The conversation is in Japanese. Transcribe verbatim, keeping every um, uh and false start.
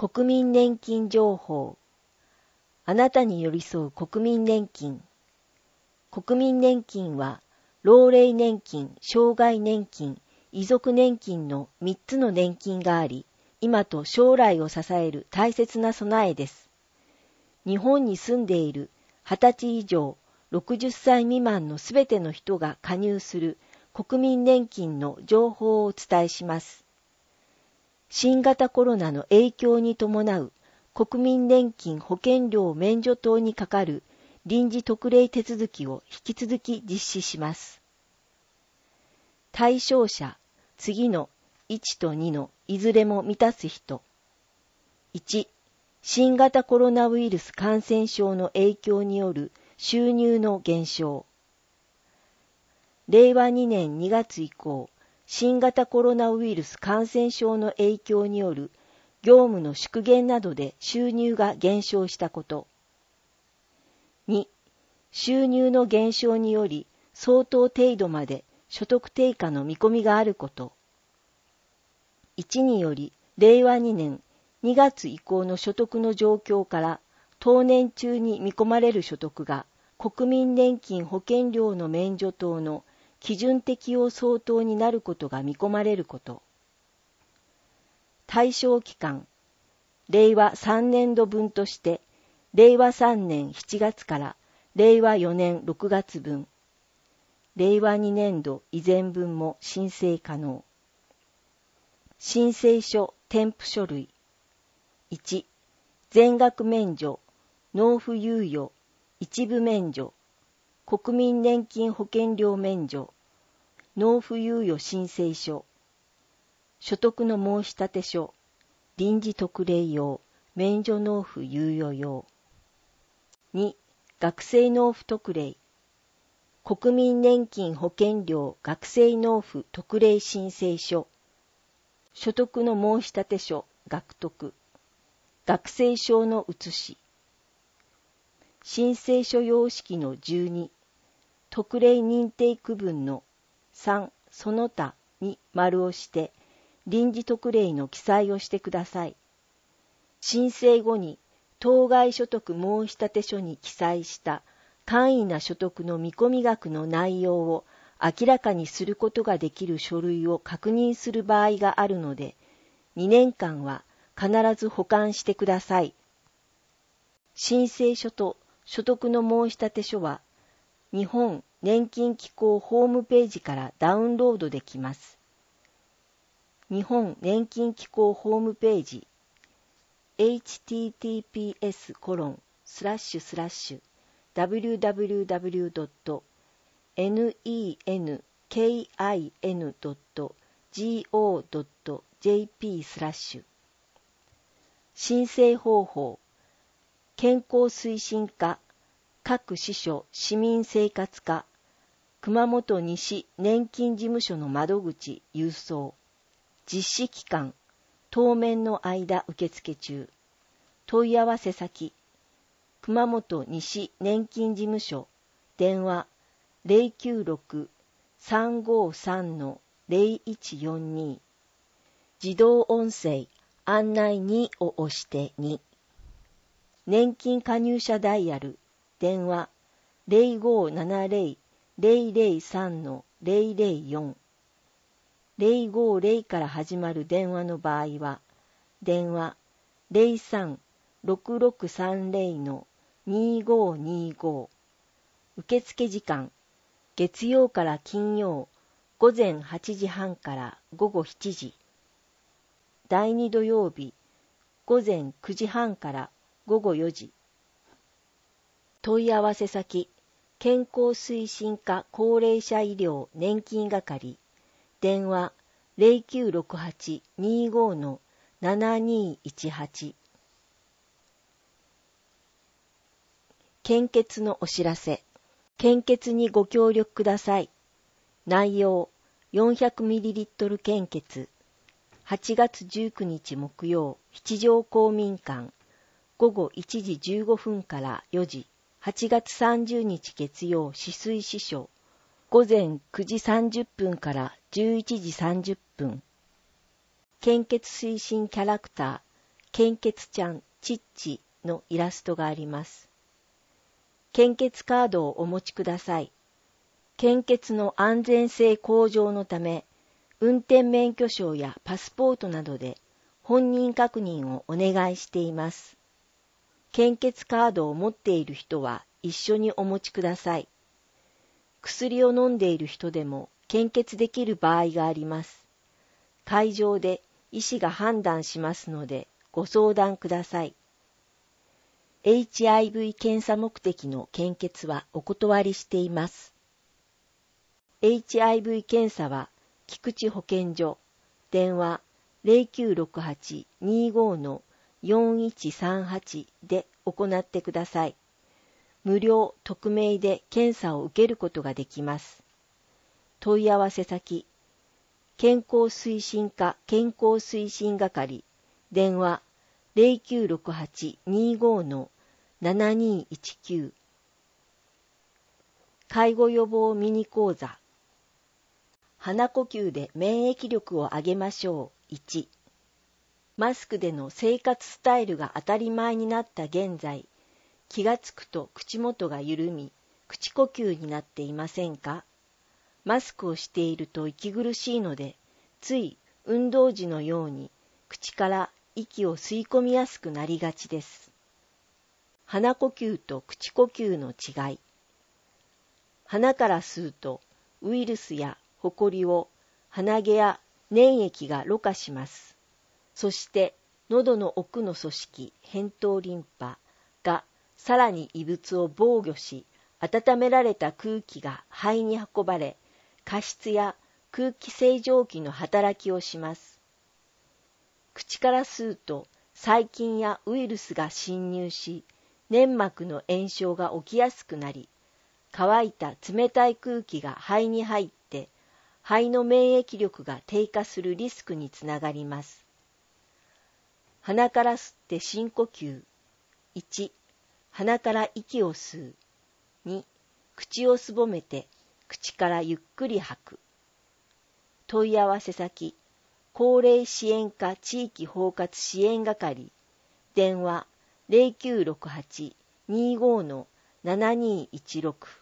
国民年金情報。あなたに寄り添う国民年金。国民年金は、老齢年金、障害年金、遺族年金のみっつの年金があり、今と将来を支える大切な備えです。日本に住んでいるはたち以上、ろくじゅっさい未満のすべての人が加入する国民年金の情報をお伝えします。新型コロナの影響に伴う国民年金保険料免除等にかかる臨時特例手続きを引き続き実施します。対象者、次のいちとにのいずれも満たす人。いち、新型コロナウイルス感染症の影響による収入の減少。れいわにねんにがつ以降、新型コロナウイルス感染症の影響による業務の縮減などで収入が減少したこと。に、収入の減少により相当程度まで所得低下の見込みがあること。いちにより、れいわにねんにがつ以降の所得の状況から、当年中に見込まれる所得が、国民年金保険料の免除等の基準適用相当になることが見込まれること。対象期間、れいわさんねんど分として、れいわさんねんしちがつかられいわよねんろくがつ分、れいわにねんど以前分も申請可能。申請書、添付書類。いち、全額免除、納付猶予、一部免除、国民年金保険料免除、納付猶予申請書、所得の申立書、臨時特例用、免除納付猶予用。に、学生納付特例、国民年金保険料学生納付特例申請書、所得の申立書、学得、学生証の写し、申請書様式のじゅうに、特例認定区分のさん、その他に丸をして、臨時特例の記載をしてください。申請後に、当該所得申立書に記載した簡易な所得の見込み額の内容を明らかにすることができる書類を確認する場合があるので、にねんかんは必ず保管してください。申請書と所得の申立書は、日本年金機構ホームページからダウンロードできます。日本年金機構ホームページ エイチティーティーピーエスコロンスラッシュスラッシュダブリューダブリューダブリュードットネンキンドットジーオードットジェーピー スラッシュ申請方法、健康推進課、各支所市民生活課、熊本西年金事務所の窓口郵送、実施期間、当面の間受付中、問い合わせ先、熊本西年金事務所、電話 ゼロきゅうろく さんごさん ゼロいちよんに、自動音声案内にを押してに、年金加入者ダイヤル、電話 ゼロごななゼロ ゼロゼロさん ゼロゼロよん、ゼロごゼロから始まる電話の場合は、電話 ゼロさんろくろくさんゼロ にごにご、受付時間、月曜から金曜、午前はちじはんから午後しちじ、第に土曜日、午前くじはんから午後よじ。問い合わせ先、健康推進課高齢者医療年金係、電話 ゼロきゅうろくはち にご ななにいちはち。献血のお知らせ。献血にご協力ください。内容、よんひゃくミリリットル 献血。はちがつじゅうくにち木曜、七条公民館、ごごいちじじゅうごふんからよじ。はちがつさんじゅうにち月曜、止水支所、ごぜんくじさんじゅっぷんからじゅういちじさんじゅっぷん。献血推進キャラクター、 献血ちゃんチッチのイラストがあります。献血カードをお持ちください。献血の安全性向上のため、運転免許証やパスポートなどで本人確認をお願いしています。献血カードを持っている人は一緒にお持ちください。薬を飲んでいる人でも献血できる場合があります。会場で医師が判断しますのでご相談ください。エイチアイブイ 検査目的の献血はお断りしています。エイチアイブイ 検査は菊池保健所、電話 ゼロきゅうろくはち にーごー のよんいちさんはち で行ってください。無料、匿名で検査を受けることができます。問い合わせ先、健康推進課健康推進係、電話 ゼロきゅうろくはち にーごー のななにーいちきゅう。介護予防ミニ講座。鼻呼吸で免疫力を上げましょう。いち、マスクでの生活スタイルが当たり前になった現在、気がつくと口元が緩み、口呼吸になっていませんか？マスクをしていると息苦しいので、つい運動時のように口から息を吸い込みやすくなりがちです。鼻呼吸と口呼吸の違い。鼻から吸うとウイルスやホコリを鼻毛や粘液がろ過します。そして喉の奥の組織、扁桃リンパがさらに異物を防御し、温められた空気が肺に運ばれ、加湿や空気清浄機の働きをします。口から吸うと細菌やウイルスが侵入し、粘膜の炎症が起きやすくなり、乾いた冷たい空気が肺に入って、肺の免疫力が低下するリスクにつながります。鼻から吸って深呼吸。いち、鼻から息を吸う。に、口をすぼめて口からゆっくり吐く。問い合わせ先、高齢支援課地域包括支援係、電話 ゼロきゅうろくはち にーごー のななにーいちろく。